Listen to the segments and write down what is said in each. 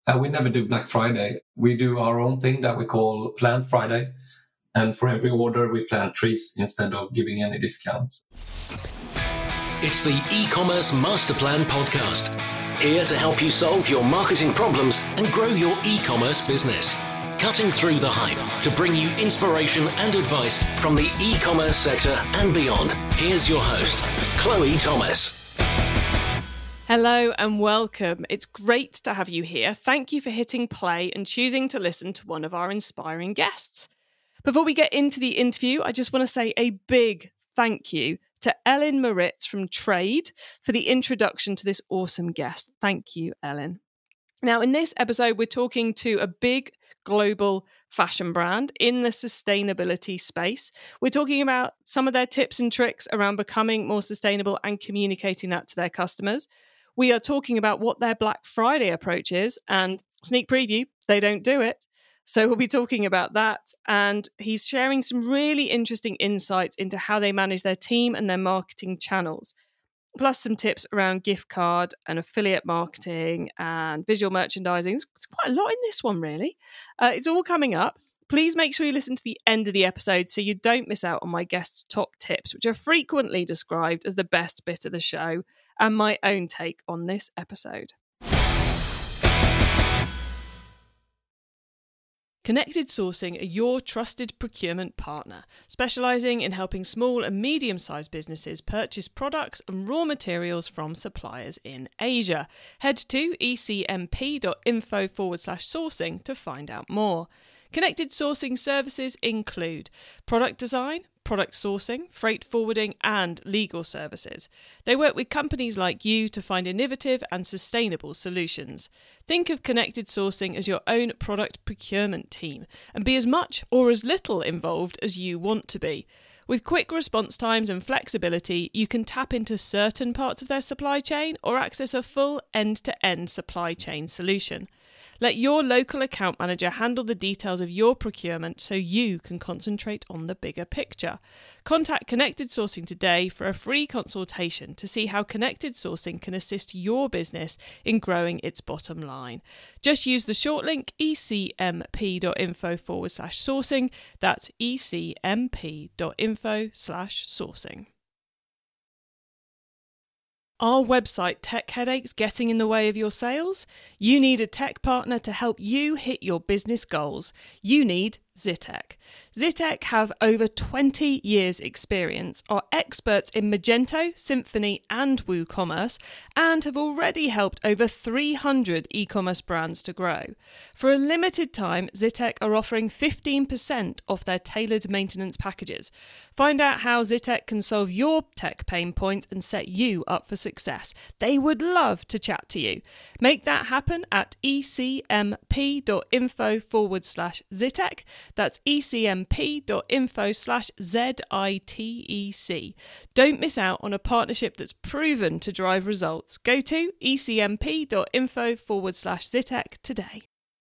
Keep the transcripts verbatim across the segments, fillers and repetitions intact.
Uh, we never do Black Friday. We do our own thing that we call Plant Friday. And for every order, we plant trees instead of giving any discount. It's the E-commerce Master Plan podcast. Here to help you solve your marketing problems and grow your e-commerce business. Cutting through the hype to bring you inspiration and advice from the e-commerce sector and beyond. Here's your host, Chloe Thomas. Hello and welcome. It's great to have you here. Thank you for hitting play and choosing to listen to one of our inspiring guests. Before we get into the interview, I just want to say a big thank you to Ellen Moritz from Trade for the introduction to this awesome guest. Thank you, Ellen. Now, in this episode, we're talking to a big global fashion brand in the sustainability space. We're talking about some of their tips and tricks around becoming more sustainable and communicating that to their customers. We are talking about what their Black Friday approach is, and sneak preview, they don't do it. So we'll be talking about that. And he's sharing some really interesting insights into how they manage their team and their marketing channels, plus some tips around gift card and affiliate marketing and visual merchandising. It's quite a lot in this one, really. Uh, it's all coming up. Please make sure you listen to the end of the episode so you don't miss out on my guest's top tips, which are frequently described as the best bit of the show, and my own take on this episode. Connected Sourcing are your trusted procurement partner, specialising in helping small and medium-sized businesses purchase products and raw materials from suppliers in Asia. Head to ecmp.info forward slash sourcing to find out more. Connected Sourcing services include product design, product sourcing, freight forwarding, and legal services. They work with companies like you to find innovative and sustainable solutions. Think of Connected Sourcing as your own product procurement team and be as much or as little involved as you want to be. With quick response times and flexibility, you can tap into certain parts of their supply chain or access a full end-to-end supply chain solution. Let your local account manager handle the details of your procurement so you can concentrate on the bigger picture. Contact Connected Sourcing today for a free consultation to see how Connected Sourcing can assist your business in growing its bottom line. Just use the short link ecmp.info forward slash sourcing. That's ecmp.info slash sourcing. Are website tech headaches getting in the way of your sales? You need a tech partner to help you hit your business goals. You need Zytec. Zytec have over twenty years experience, are experts in Magento, Symphony and WooCommerce, and have already helped over three hundred e-commerce brands to grow. For a limited time, Zytec are offering fifteen percent off their tailored maintenance packages. Find out how Zytec can solve your tech pain points and set you up for success. They would love to chat to you. Make that happen at ecmp.info forward slash Zytec. That's ecmp.info slash Z-I-T-E-C. Don't miss out on a partnership that's proven to drive results. Go to ecmp.info forward slash Zytec today.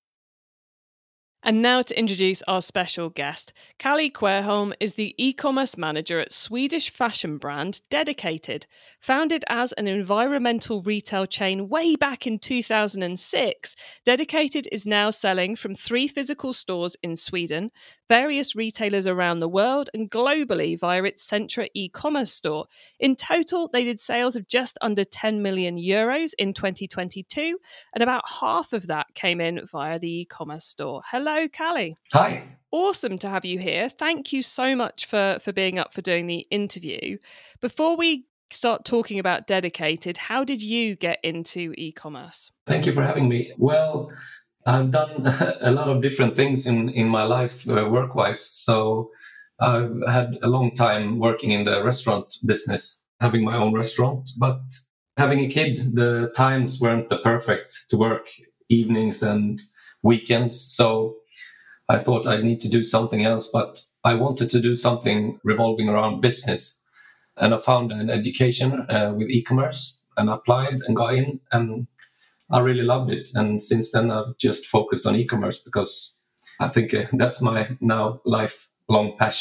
And now to introduce our special guest. Callie Querholm is the e-commerce manager at Swedish fashion brand Dedicated. Founded as an environmental retail chain way back in two thousand six, Dedicated is now selling from three physical stores in Sweden, various retailers around the world, and globally via its Centra e-commerce store. In total, they did sales of just under ten million euros in twenty twenty-two, and about half of that came in via the e-commerce store. Hello, Callie. Hi. Awesome to have you here. Thank you so much for, for being up for doing the interview. Before we start talking about Dedicated, how did you get into e-commerce? Thank you for having me. Well, I've done a lot of different things in, in my life uh, work-wise. So I've had a long time working in the restaurant business, having my own restaurant. But having a kid, the times weren't the perfect to work, evenings and weekends. So I thought I'd need to do something else, but I wanted to do something revolving around business. And I found an education uh, with e-commerce and applied and got in, and I really loved it. And since then, I've just focused on e-commerce because I think uh, that's my now lifelong passion.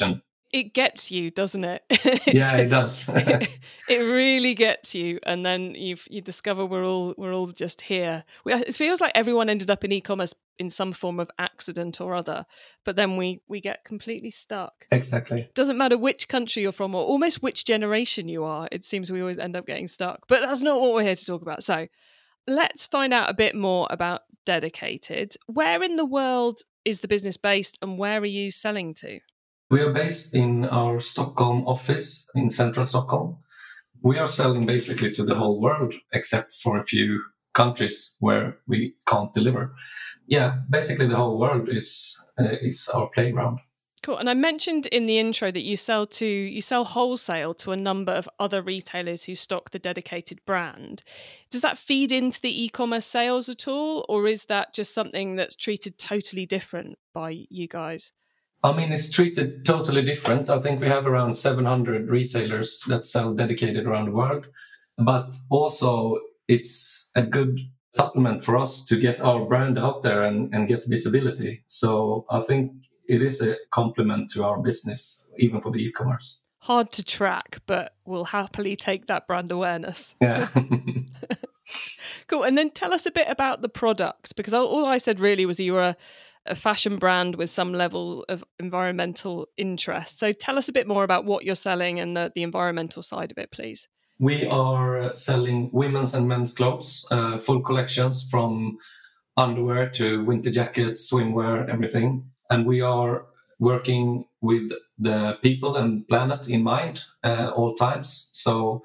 it gets you, doesn't it? Yeah, it does. it, it really gets you, and then you you discover we're all we're all just here. We, it feels like everyone ended up in e-commerce in some form of accident or other, but then we we get completely stuck. Exactly. Doesn't matter which country you're from or almost which generation you are. It seems we always end up getting stuck. But that's not what we're here to talk about. So let's find out a bit more about Dedicated. Where in the world is the business based, and where are you selling to? We are based in our Stockholm office in central Stockholm. We are selling basically to the whole world, except for a few countries where we can't deliver. Yeah, basically the whole world is uh, is our playground. Cool. And I mentioned in the intro that you sell to you sell wholesale to a number of other retailers who stock the Dedicated brand. Does that feed into the e-commerce sales at all, or is that just something that's treated totally different by you guys? I mean, it's treated totally different. I think we have around seven hundred retailers that sell Dedicated around the world, but also it's a good supplement for us to get our brand out there and, and get visibility. So I think it is a complement to our business, even for the e-commerce. Hard to track, but we'll happily take that brand awareness. Yeah. Cool. And then tell us a bit about the product, because all I said really was that you were a, a fashion brand with some level of environmental interest. So tell us a bit more about what you're selling and the, the environmental side of it, please. We are selling women's and men's clothes, uh, full collections from underwear to winter jackets, swimwear, everything. And we are working with the people and planet in mind uh, all times. So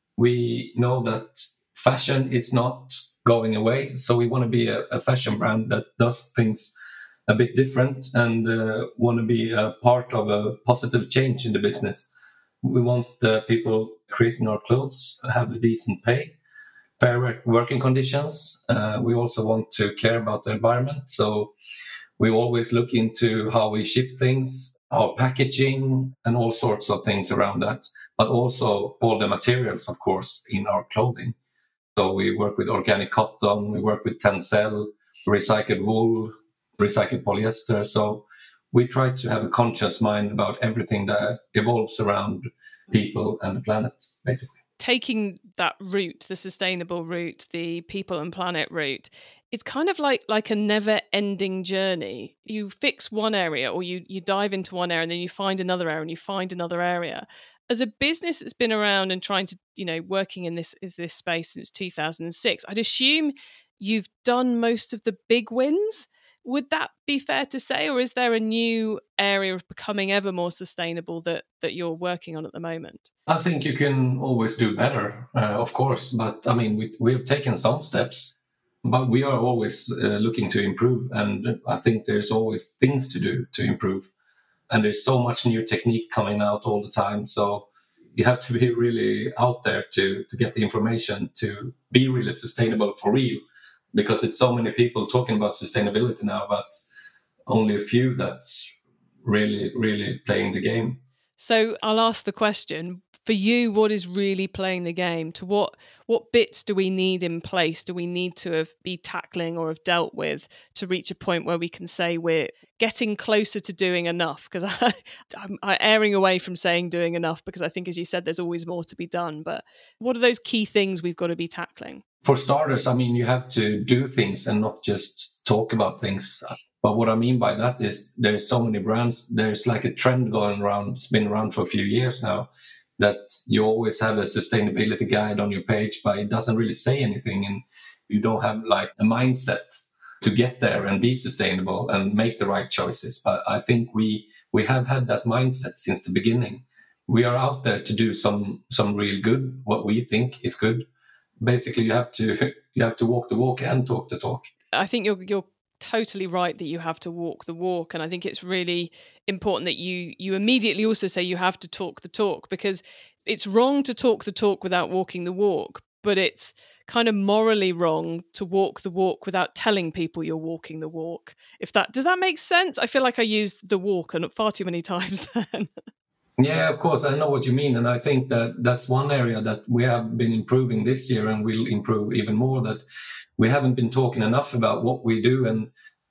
we know that fashion is not going away. So we want to be a, a fashion brand that does things a bit different and uh, want to be a part of a positive change in the business. We want the people creating our clothes to have a decent pay, fair working conditions. Uh, we also want to care about the environment. So we always look into how we ship things, our packaging, and all sorts of things around that, but also all the materials, of course, in our clothing. So we work with organic cotton, we work with Tencel, recycled wool, recycled polyester. So we try to have a conscious mind about everything that evolves around people and the planet, basically. Taking that route, the sustainable route, the people and planet route, it's kind of like like a never-ending journey. You fix one area, or you you dive into one area, and then you find another area, and you find another area. As a business that's been around and trying to, you know, working in this is this space since two thousand six, I'd assume you've done most of the big wins. Would that be fair to say, or is there a new area of becoming ever more sustainable that that you're working on at the moment? I think you can always do better, uh, of course. But I mean, we we have taken some steps. But we are always uh, looking to improve, and I think there's always things to do to improve. And there's so much new technique coming out all the time. So you have to be really out there to, to get the information to be really sustainable for real, because it's so many people talking about sustainability now, but only a few that's really, really playing the game. So I'll ask the question, for you, what is really playing the game? To what what bits do we need in place? Do we need to have be tackling or have dealt with to reach a point where we can say we're getting closer to doing enough? Because I, I'm, I'm erring away from saying doing enough, because I think, as you said, there's always more to be done. But what are those key things we've got to be tackling? For starters, I mean, you have to do things and not just talk about things. But what I mean by that is there's so many brands. There's like a trend going around. It's been around for a few years now, that you always have a sustainability guide on your page, but it doesn't really say anything. And you don't have like a mindset to get there and be sustainable and make the right choices. But I think we we have had that mindset since the beginning. We are out there to do some some real good, what we think is good. Basically, you have to you have to walk the walk and talk the talk. I think you're you're totally right that you have to walk the walk, and I think it's really important that you you immediately also say you have to talk the talk, because it's wrong to talk the talk without walking the walk, but it's kind of morally wrong to walk the walk without telling people you're walking the walk. If that does that make sense? I feel like I used the walk and far too many times then. Yeah, of course, I know what you mean. And I think that that's one area that we have been improving this year and will improve even more, that we haven't been talking enough about what we do and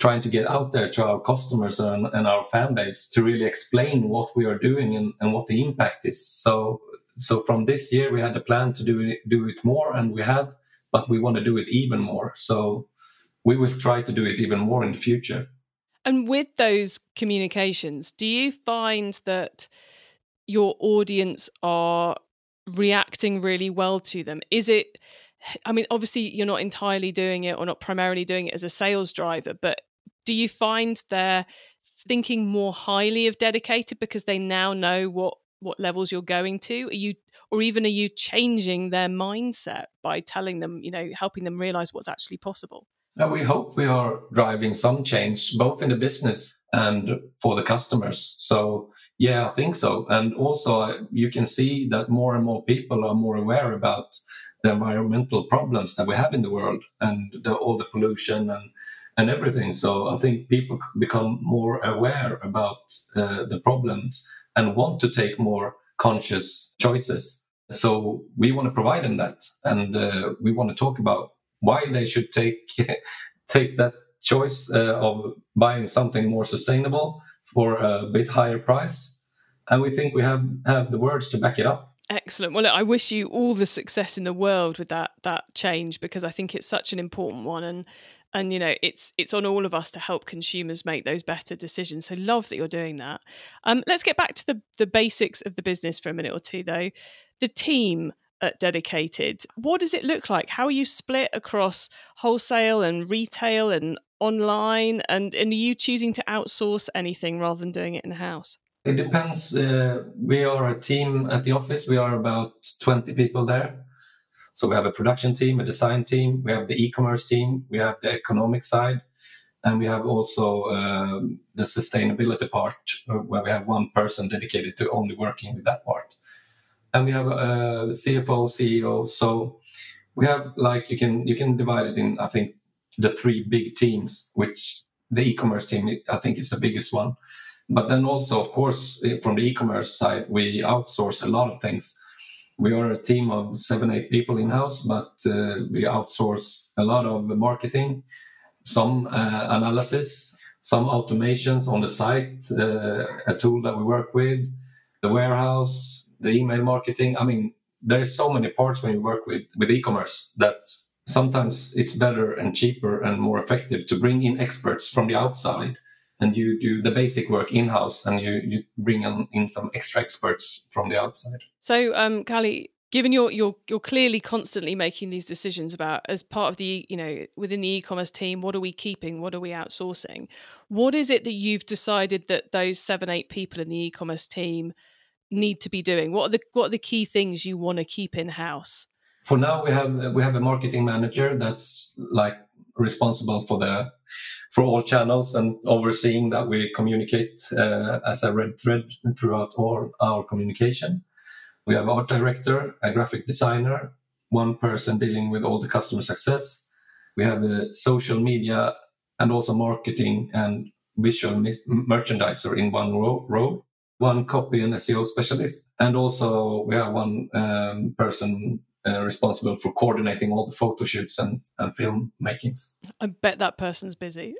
trying to get out there to our customers and, and our fan base to really explain what we are doing and, and what the impact is. So, so from this year, we had a plan to do it, do it more, and we have, but we want to do it even more. So we will try to do it even more in the future. And with those communications, do you find that your audience are reacting really well to them? Is it, I mean, obviously you're not entirely doing it or not primarily doing it as a sales driver, but do you find they're thinking more highly of Dedicated because they now know what, what levels you're going to? Are you, or even are you changing their mindset by telling them, you know, helping them realize what's actually possible? And we hope we are driving some change, both in the business and for the customers. So yeah, I think so. And also you can see that more and more people are more aware about the environmental problems that we have in the world and the, all the pollution and, and everything. So I think people become more aware about uh, the problems and want to take more conscious choices. So we want to provide them that. And uh, we want to talk about why they should take take that choice uh, of buying something more sustainable for a bit higher price. And we think we have, have the words to back it up. Excellent. Well, look, I wish you all the success in the world with that that change, because I think it's such an important one, and and you know it's it's on all of us to help consumers make those better decisions. So love that you're doing that. Um, let's get back to the the basics of the business for a minute or two, though. The team at Dedicated, what does it look like? How are you split across wholesale and retail and online? And, and are you choosing to outsource anything rather than doing it in-house? It depends. Uh, we are a team at the office. We are about twenty people there. So we have a production team, a design team, we have the e-commerce team, we have the economic side, and we have also um, the sustainability part, where we have one person dedicated to only working with that part. And we have a C F O, C E O. So we have, like, you can you can divide it in, I think, the three big teams, which the e-commerce team, I think, is the biggest one. But then also, of course, from the e-commerce side, we outsource a lot of things. We are a team of seven, eight people in-house, but uh, we outsource a lot of marketing, some uh, analysis, some automations on the site, uh, a tool that we work with, the warehouse, the email marketing. I mean, there's so many parts when you work with, with e-commerce that sometimes it's better and cheaper and more effective to bring in experts from the outside, and you do the basic work in-house, and you, you bring in, in some extra experts from the outside. So, um, Kalle, given you're, you're, you're clearly constantly making these decisions about, as part of the, you know, within the e-commerce team, what are we keeping? What are we outsourcing? What is it that you've decided that those seven, eight people in the e-commerce team need to be doing? What are the what are the key things you want to keep in house? For now, we have we have a marketing manager that's like responsible for the for all channels and overseeing that we communicate uh, as a red thread throughout all our communication. We have art director, a graphic designer, one person dealing with all the customer success. We have a social media and also marketing and visual merchandiser in one row. row. One copy and S E O specialist, and also we have one um, person uh, responsible for coordinating all the photo shoots and, and film makings. I bet that person's busy.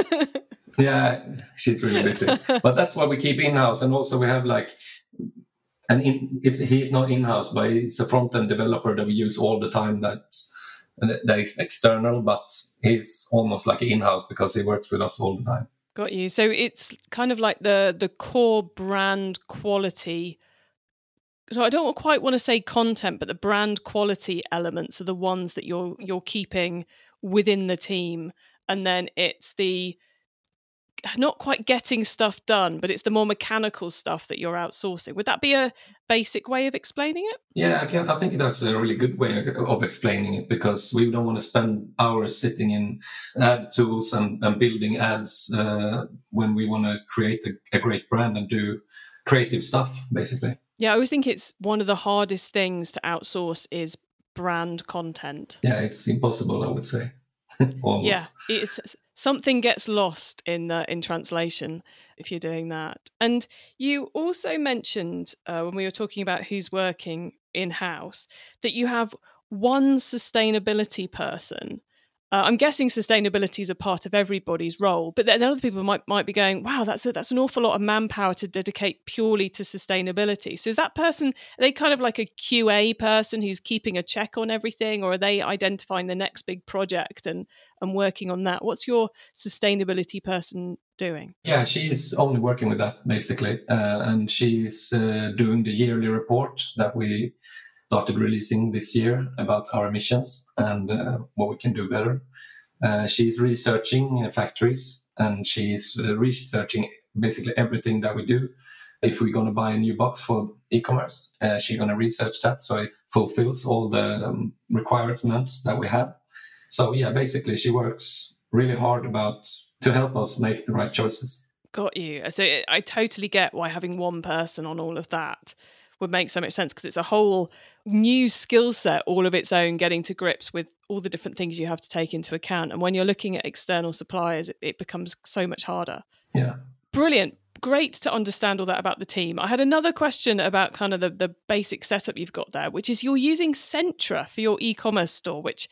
Yeah, she's really busy. But that's what we keep in-house. And also we have like, and in, it's, he's not in-house, but he's a front-end developer that we use all the time that, that is external, but he's almost like in-house because he works with us all the time. Got you. So it's kind of like the the core brand quality. So I don't quite want to say content, but the brand quality elements are the ones that you're you're keeping within the team, and then it's the not quite getting stuff done, but it's the more mechanical stuff that you're outsourcing. Would that be a basic way of explaining it? Yeah, I, can, I think that's a really good way of explaining it, because we don't want to spend hours sitting in ad tools and, and building ads uh, when we want to create a, a great brand and do creative stuff, basically. Yeah, I always think it's one of the hardest things to outsource is brand content. Yeah, it's impossible, I would say. Almost. Yeah, it's something gets lost in uh, in translation if you're doing that. And you also mentioned uh, when we were talking about who's working in-house that you have one sustainability person Uh, I'm guessing sustainability is a part of everybody's role, but then other people might might be going, "Wow, that's a, that's an awful lot of manpower to dedicate purely to sustainability." So is that person, are they kind of like a Q A person who's keeping a check on everything, or are they identifying the next big project and and working on that? What's your sustainability person doing? Yeah, she's only working with that basically, uh, and she's uh, doing the yearly report that we started releasing this year about our emissions and uh, what we can do better. Uh, she's researching uh, factories, and she's uh, researching basically everything that we do. If we're going to buy a new box for e-commerce, uh, she's going to research that so it fulfills all the um, requirements that we have. So yeah, basically she works really hard about to help us make the right choices. Got you. So I totally get why having one person on all of that would make so much sense, because it's a whole new skill set all of its own, getting to grips with all the different things you have to take into account. And when you're looking at external suppliers, it, it becomes so much harder. Yeah. Brilliant. Great to understand all that about the team. I had another question about kind of the, the basic setup you've got there, which is you're using Centra for your e-commerce store, which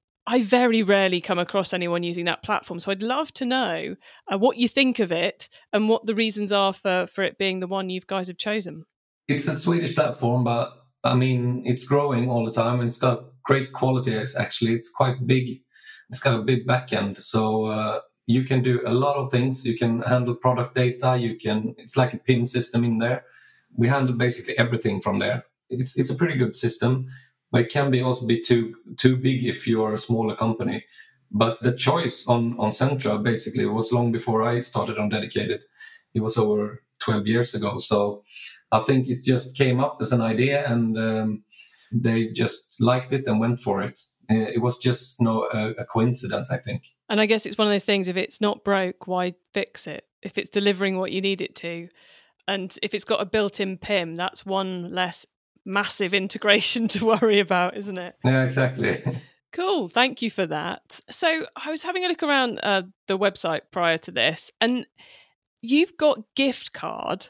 I very rarely come across anyone using that platform. So I'd love to know uh, what you think of it and what the reasons are for, for it being the one you guys have chosen. It's a Swedish platform, but I mean, it's growing all the time and it's got great quality. It's actually, it's quite big. It's got a big backend. So uh, you can do a lot of things. You can handle product data. You can, it's like a P I M system in there. We handle basically everything from there. It's it's a pretty good system, but it can be also be too too big if you're a smaller company. But the choice on, on Centra basically was long before I started on Dedicated. It was over twelve years ago. So I think it just came up as an idea, and um, they just liked it and went for it. Uh, it was just no uh, a coincidence, I think. And I guess it's one of those things, if it's not broke, why fix it? If it's delivering what you need it to, and if it's got a built-in P I M, that's one less massive integration to worry about, isn't it? Yeah, exactly. Cool. Thank you for that. So I was having a look around uh, the website prior to this, and you've got gift card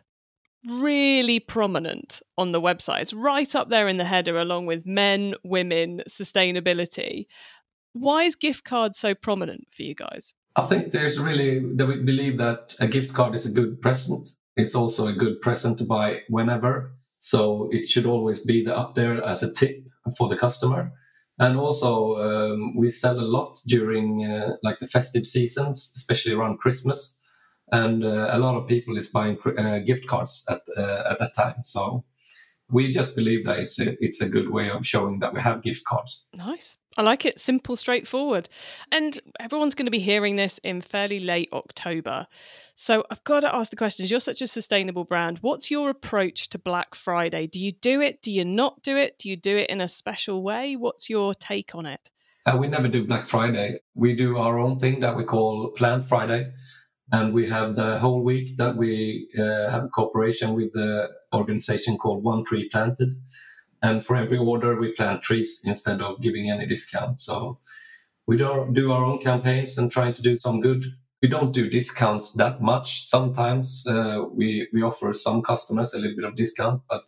really prominent on the website. It's right up there in the header, along with men, women, sustainability. Why is gift card so prominent for you guys? I think there's really, that we believe that a gift card is a good present. It's also a good present to buy whenever. So it should always be the, up there as a tip for the customer. And also um, we sell a lot during uh, like the festive seasons, especially around Christmas. And uh, a lot of people is buying uh, gift cards at uh, at that time. So we just believe that it's a, it's a good way of showing that we have gift cards. Nice. I like it. Simple, straightforward. And everyone's going to be hearing this in fairly late October. So I've got to ask the questions. You're such a sustainable brand. What's your approach to Black Friday? Do you do it? Do you not do it? Do you do it in a special way? What's your take on it? Uh, we never do Black Friday. We do our own thing that we call Planned Friday. And we have the whole week that we uh, have a cooperation with the organization called One Tree Planted. And for every order, we plant trees instead of giving any discount. So we do, do our own campaigns and trying to do some good. We don't do discounts that much. Sometimes uh, we, we offer some customers a little bit of discount, but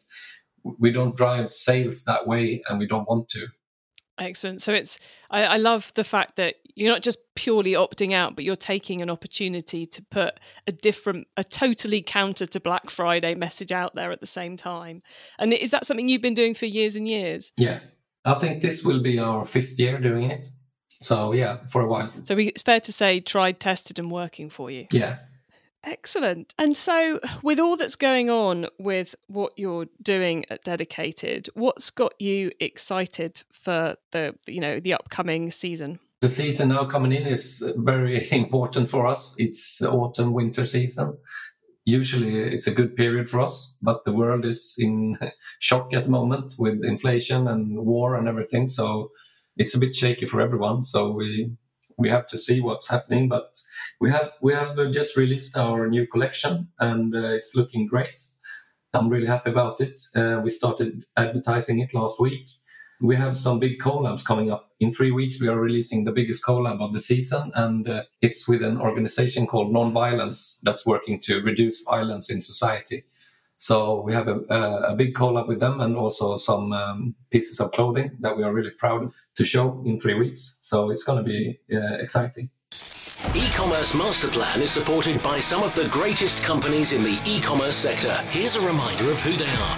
we don't drive sales that way, and we don't want to. Excellent. So it's, I, I love the fact that you're not just purely opting out, but you're taking an opportunity to put a different, a totally counter to Black Friday message out there at the same time. And is that something you've been doing for years and years? Yeah, I think this will be our fifth year doing it. So yeah, for a while. So we, it's fair to say tried, tested and working for you. Yeah. Excellent. And so with all that's going on with what you're doing at Dedicated, what's got you excited for the, you know, the upcoming season? The season now coming in is very important for us. It's the autumn winter season. Usually it's a good period for us, but the world is in shock at the moment with inflation and war and everything. So it's a bit shaky for everyone. So we we have to see what's happening, but we have we have just released our new collection, and uh, it's looking great. I'm really happy about it. Uh, we started advertising it last week. We have some big collabs coming up. In three weeks, we are releasing the biggest collab of the season, and uh, it's with an organization called Non-Violence that's working to reduce violence in society. So we have a, a, a big collab with them, and also some um, pieces of clothing that we are really proud to show in three weeks. So it's going to be uh, exciting. E-commerce Master Plan is supported by some of the greatest companies in the e-commerce sector. Here's a reminder of who they are.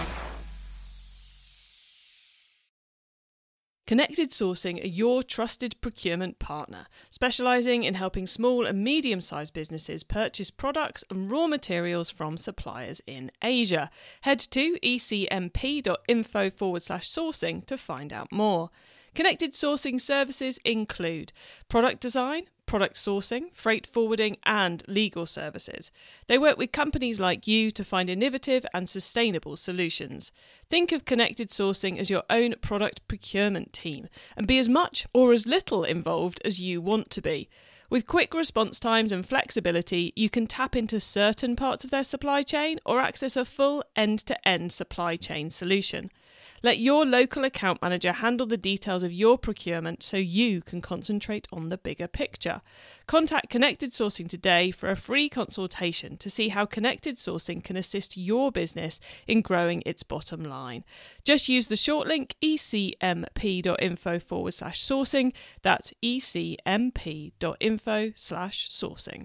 Connected Sourcing are your trusted procurement partner, specialising in helping small and medium-sized businesses purchase products and raw materials from suppliers in Asia. Head to ecmp.info forward slash sourcing to find out more. Connected Sourcing services include product design, product sourcing, freight forwarding, and legal services. They work with companies like you to find innovative and sustainable solutions. Think of Connected Sourcing as your own product procurement team and be as much or as little involved as you want to be. With quick response times and flexibility, you can tap into certain parts of their supply chain or access a full end-to-end supply chain solution. Let your local account manager handle the details of your procurement so you can concentrate on the bigger picture. Contact Connected Sourcing today for a free consultation to see how Connected Sourcing can assist your business in growing its bottom line. Just use the short link ecmp.info forward slash sourcing. That's ecmp.info slash sourcing.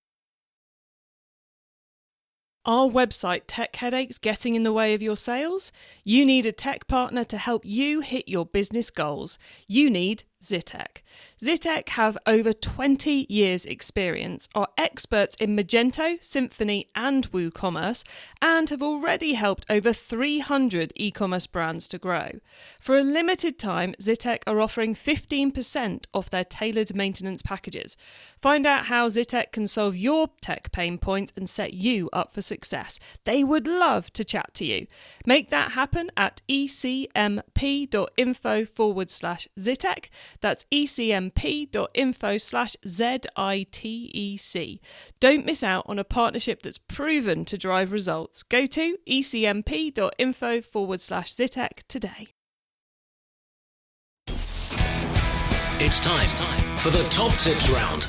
Are website tech headaches getting in the way of your sales? You need a tech partner to help you hit your business goals. You need Zetec. Zetec have over twenty years experience, are experts in Magento, Symphony and WooCommerce, and have already helped over three hundred e-commerce brands to grow. For a limited time, Zetec are offering fifteen percent off their tailored maintenance packages. Find out how Zetec can solve your tech pain points and set you up for success. They would love to chat to you. Make that happen at ecmp.info forward slash Zetec. That's ecmp.info slash Z-I-T-E-C. Don't miss out on a partnership that's proven to drive results. Go to ecmp.info forward slash Zetec today. It's time for the top tips round.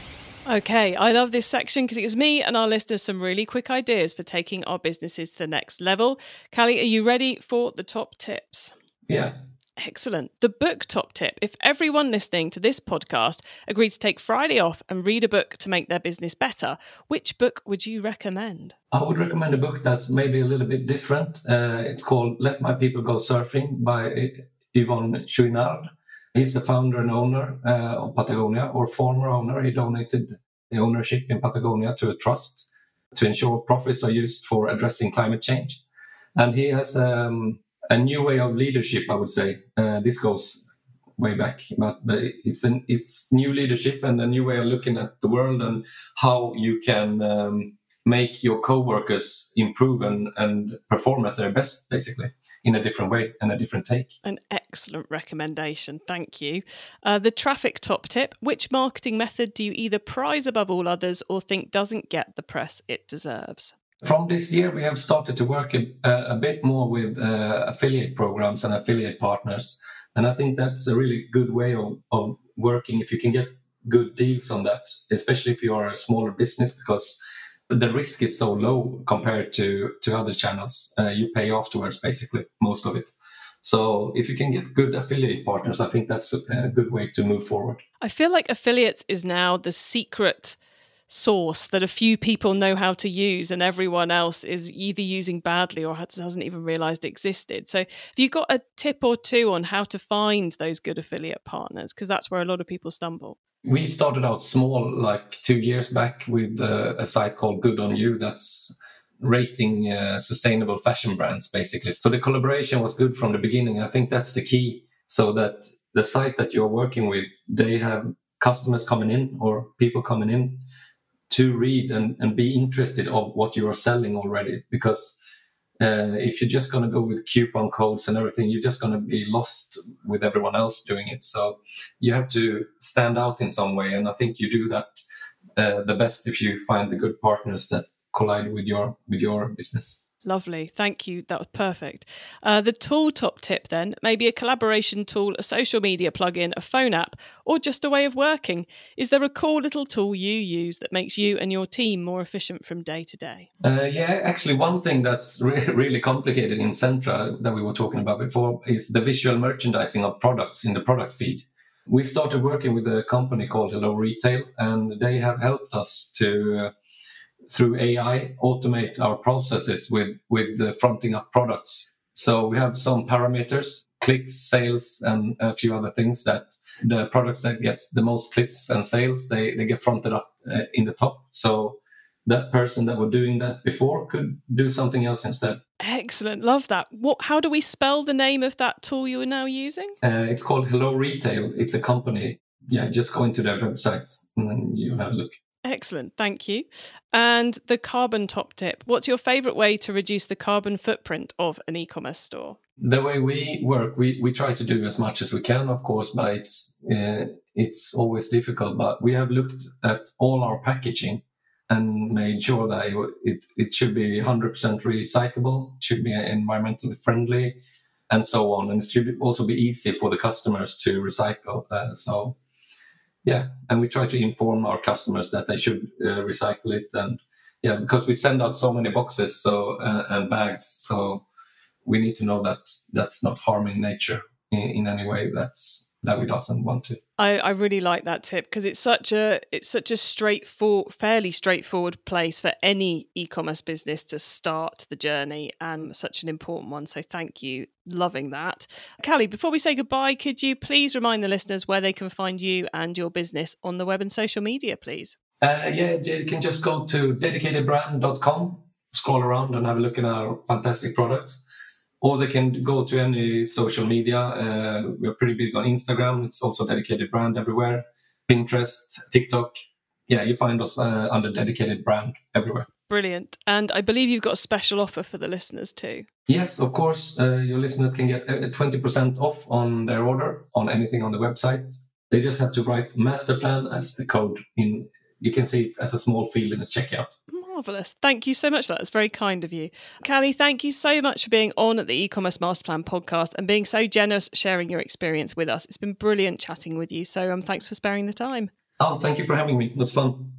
Okay, I love this section because it gives me and our listeners some really quick ideas for taking our businesses to the next level. Callie, are you ready for the top tips? Yeah. Excellent. The book top tip. If everyone listening to this podcast agreed to take Friday off and read a book to make their business better, which book would you recommend? I would recommend a book that's maybe a little bit different. Uh, it's called Let My People Go Surfing by Yvon Chouinard. He's the founder and owner uh, of Patagonia, or former owner. He donated the ownership in Patagonia to a trust to ensure profits are used for addressing climate change. And he has um, a new way of leadership, I would say. Uh, this goes way back, but, but it's an it's new leadership and a new way of looking at the world and how you can um, make your co-workers improve and, and perform at their best, basically, in a different way and a different take. An excellent recommendation. Thank you. Uh, the traffic top tip. Which marketing method do you either prize above all others or think doesn't get the press it deserves? From this year, we have started to work a, a bit more with uh, affiliate programs and affiliate partners. And I think that's a really good way of, of working if you can get good deals on that, especially if you are a smaller business, because the risk is so low compared to, to other channels. Uh, you pay afterwards, basically, most of it. So if you can get good affiliate partners, I think that's a, a good way to move forward. I feel like affiliates is now the secret source that a few people know how to use and everyone else is either using badly or hasn't even realized existed. So have you got a tip or two on how to find those good affiliate partners? Because that's where a lot of people stumble. We started out small, like two years back, with uh, a site called Good On You that's rating uh, sustainable fashion brands, basically. So the collaboration was good from the beginning. I think that's the key, so that the site that you're working with, they have customers coming in or people coming in to read and, and be interested of what you are selling already. Because uh, if you're just going to go with coupon codes and everything, you're just going to be lost with everyone else doing it. So you have to stand out in some way. And I think you do that uh, the best if you find the good partners that collide with your with your business. Lovely. Thank you. That was perfect. Uh, the tool top tip then, maybe a collaboration tool, a social media plugin, a phone app, or just a way of working. Is there a cool little tool you use that makes you and your team more efficient from day to day? Uh, yeah, actually, one thing that's re- really complicated in Centra that we were talking about before is the visual merchandising of products in the product feed. We started working with a company called Hello Retail, and they have helped us to... Uh, through A I, automate our processes with, with the fronting up products. So we have some parameters, clicks, sales, and a few other things that the products that get the most clicks and sales, they, they get fronted up uh, in the top. So that person that were doing that before could do something else instead. Excellent. Love that. What? How do we spell the name of that tool you are now using? Uh, it's called Hello Retail. It's a company. Yeah, just go into their website and then you'll have a look. Excellent. Thank you. And the carbon top tip. What's your favourite way to reduce the carbon footprint of an e-commerce store? The way we work, we, we try to do as much as we can, of course, but it's, uh, it's always difficult. But we have looked at all our packaging and made sure that it, it should be one hundred percent recyclable, should be environmentally friendly, and so on. And it should also be easy for the customers to recycle. Uh, so... Yeah, and we try to inform our customers that they should uh, recycle it, and yeah, because we send out so many boxes, so uh, and bags, so we need to know that that's not harming nature in, in any way. That's that we doesn't want to. I, I really like that tip because it's such a it's such a straightforward, fairly straightforward place for any e-commerce business to start the journey, and such an important one. So thank you, loving that. Callie, before we say goodbye, could you please remind the listeners where they can find you and your business on the web and social media, please? Uh, yeah, you can just go to dedicated brand dot com, scroll around and have a look at our fantastic products. Or they can go to any social media. Uh, we're pretty big on Instagram. It's also Dedicated Brand everywhere. Pinterest, TikTok. Yeah, you find us uh, under Dedicated Brand everywhere. Brilliant. And I believe you've got a special offer for the listeners too. Yes, of course. Uh, your listeners can get twenty percent off on their order on anything on the website. They just have to write Masterplan as the code. In You can see it as a small field in the checkout. Marvellous. Thank you so much for that. It's very kind of you. Callie, thank you so much for being on at the E-Commerce Masterplan podcast and being so generous sharing your experience with us. It's been brilliant chatting with you. So um, thanks for sparing the time. Oh, thank you for having me. It was fun.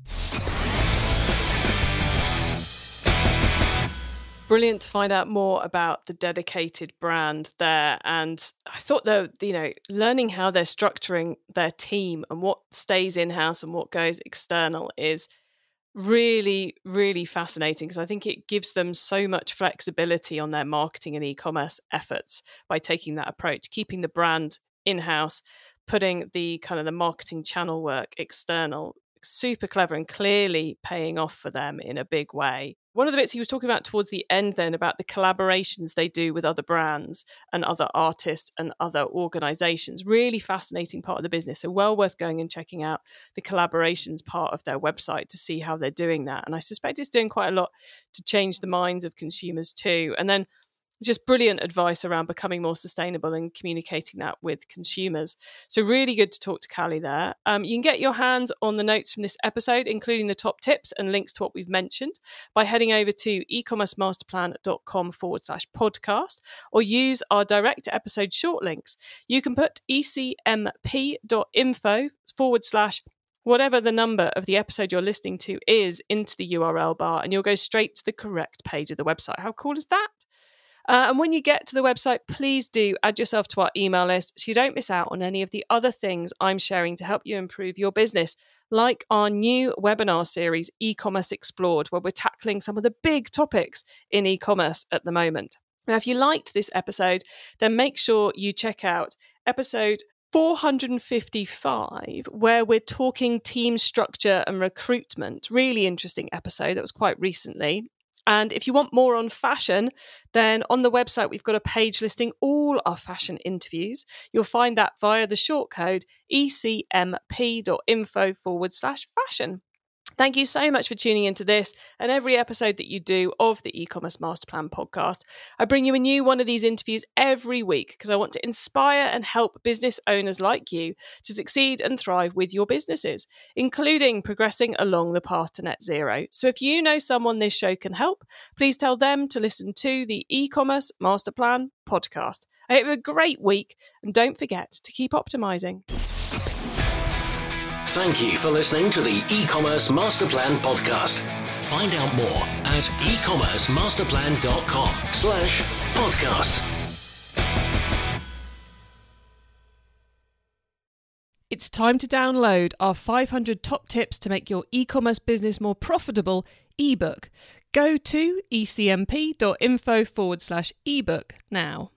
Brilliant to find out more about the dedicated brand there. And I thought that, you know, learning how they're structuring their team and what stays in-house and what goes external is really, really fascinating because I think it gives them so much flexibility on their marketing and e-commerce efforts by taking that approach, keeping the brand in-house, putting the kind of the marketing channel work external. Super clever and clearly paying off for them in a big way. One of the bits he was talking about towards the end then about the collaborations they do with other brands and other artists and other organizations, really fascinating part of the business. So well worth going and checking out the collaborations part of their website to see how they're doing that. And I suspect it's doing quite a lot to change the minds of consumers too. And then just brilliant advice around becoming more sustainable and communicating that with consumers. So really good to talk to Callie there. Um, you can get your hands on the notes from this episode, including the top tips and links to what we've mentioned, by heading over to ecommercemasterplan.com forward slash podcast, or use our direct episode short links. You can put ecmp.info forward slash whatever the number of the episode you're listening to is into the U R L bar, and you'll go straight to the correct page of the website. How cool is that? Uh, and when you get to the website, please do add yourself to our email list so you don't miss out on any of the other things I'm sharing to help you improve your business, like our new webinar series, E-Commerce Explored, where we're tackling some of the big topics in e-commerce at the moment. Now, if you liked this episode, then make sure you check out episode four hundred fifty-five, where we're talking team structure and recruitment. Really interesting episode. That was quite recently. And if you want more on fashion, then on the website, we've got a page listing all our fashion interviews. You'll find that via the short code ecmp.info forward slash fashion. Thank you so much for tuning into this and every episode that you do of the E-commerce Master Plan podcast. I bring you a new one of these interviews every week because I want to inspire and help business owners like you to succeed and thrive with your businesses, including progressing along the path to net zero. So if you know someone this show can help, please tell them to listen to the E-commerce Master Plan podcast. I hope you have a great week and don't forget to keep optimizing. Thank you for listening to the E-commerce Master Plan podcast. Find out more at ecommercemasterplan.com slash podcast. It's time to download our five hundred top tips to make your e-commerce business more profitable ebook. Go to ecmp.info forward slash ebook now.